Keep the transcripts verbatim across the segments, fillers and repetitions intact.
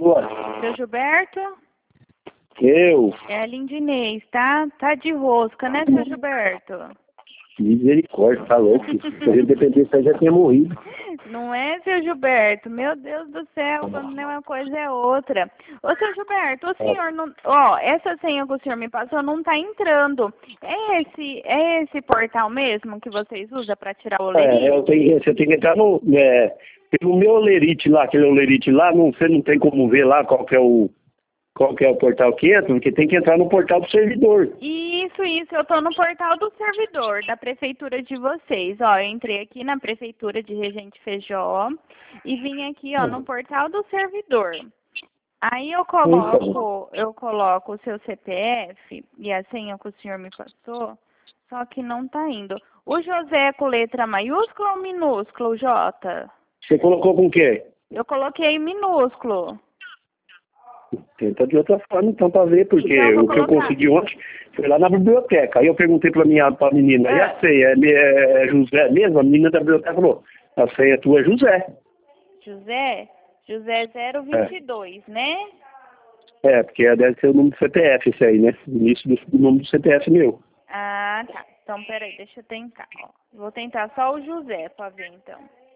Oi. Seu Gilberto? Eu? É a Lindinês, tá? Tá de rosca, né, seu Gilberto? Misericórdia, tá louco. Se eu dependesse, eu já tinha morrido. Não é, seu Gilberto? Meu Deus do céu, quando não é uma coisa é outra. Ô, seu Gilberto, o senhor não... Ó, essa senha que o senhor me passou não tá entrando. É esse, é esse portal mesmo que vocês usam para tirar o olerite? É, eu tenho, você tem que entrar no... É, pelo meu olerite lá, aquele olerite lá, não, você não tem como ver lá qual que é o... Qual que é o portal que entra, porque tem que entrar no portal do servidor. Isso, isso. Eu tô no portal do servidor da prefeitura de vocês. Ó, eu entrei aqui na prefeitura de Regente Feijó e vim aqui, ó, no portal do servidor. Aí eu coloco, eu coloco o seu C P F e a senha que o senhor me passou, só que não tá indo. O José é com letra maiúscula ou minúsculo, J? Você colocou com o quê? Eu coloquei minúsculo. Tenta de outra forma, então, para ver, porque Então, o que eu colocar. consegui ontem foi lá na biblioteca. Aí eu perguntei para minha pra menina, É. e a senha, é, é José mesmo? A menina da biblioteca falou, a senha tua é José. José? José zero vinte e dois, é. né? É, porque deve ser o número do C P F esse aí, né? O início do, do nome do C P F meu. Ah, tá. Então, peraí, deixa eu tentar, ó. Vou tentar só o José pra ver, então.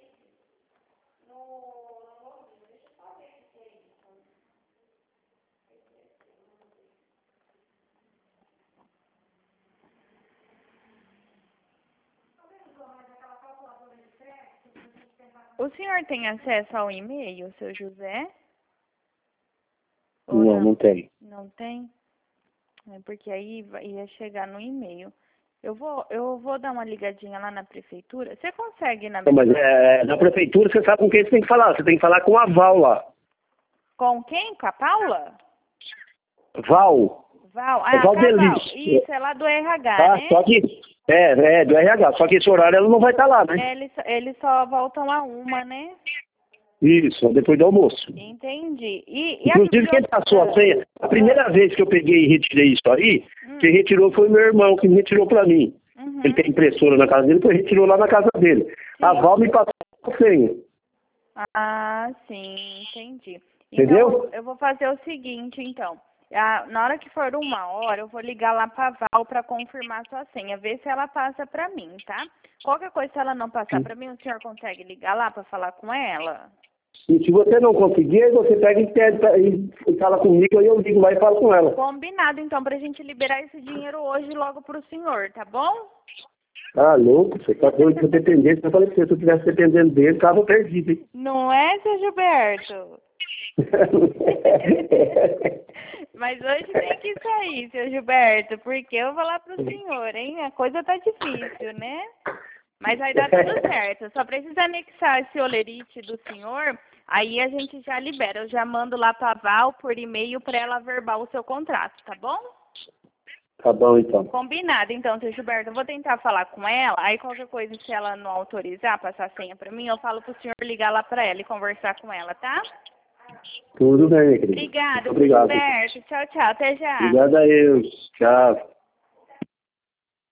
O senhor tem acesso ao e-mail, seu José? Ou Não, não tem. Não tem? É porque aí vai- ia chegar no e-mail. Eu vou, eu vou dar uma ligadinha lá na prefeitura. Você consegue ir na Não, mas biblioteca? é, na prefeitura você sabe com quem você tem que falar. Você tem que falar com a Val lá. Com quem? Com a Paula? Val. Val? É Ah, Val com a Val. Delis. Isso, é lá do R H, Tá? né? Só que, é, é, do R H. Só que esse horário ela não vai estar lá, né? É, eles, eles só voltam a uma, né? Isso, depois do almoço. Entendi. E, e a Inclusive, quem biblioteca? passou a senha, a primeira vez que eu peguei e retirei isso aí, Hum. quem retirou foi meu irmão, que me retirou pra mim. Uhum. Ele tem impressora na casa dele, depois retirou lá na casa dele. Sim. A Val me passou a senha. Ah, sim, entendi. Entendeu? Então, eu vou fazer o seguinte, então. Ah, na hora que for uma hora, eu vou ligar lá pra Val pra confirmar sua senha, ver se ela passa pra mim, tá? Qualquer coisa, se ela não passar pra mim, o senhor consegue ligar lá pra falar com ela? E se você não conseguir, aí você pega e, pede, pra- e fala comigo, aí eu ligo lá e falo com ela. Combinado, então, pra gente liberar esse dinheiro hoje logo pro senhor, tá bom? Ah, louco, você tá doido de dependente. Eu falei pra você, se eu tivesse dependendo dele, tava perdido, hein? Não é, seu Gilberto? Mas hoje tem que sair, seu Gilberto, porque eu vou lá pro senhor, hein? A coisa tá difícil, né? Mas vai dar tudo certo. Só precisa anexar esse olerite do senhor, aí a gente já libera. Eu já mando lá pra Val por e-mail pra ela verbal o seu contrato, tá bom? Tá bom, então. Combinado, então, seu Gilberto. Eu vou tentar falar com ela, aí qualquer coisa, se ela não autorizar passar a senha pra mim, eu falo pro senhor ligar lá pra ela e conversar com ela, tá? Tudo bem, minha querida. Obrigada, Obrigado. Gilberto. Tchau, tchau. Até já. Obrigado a eu. Tchau.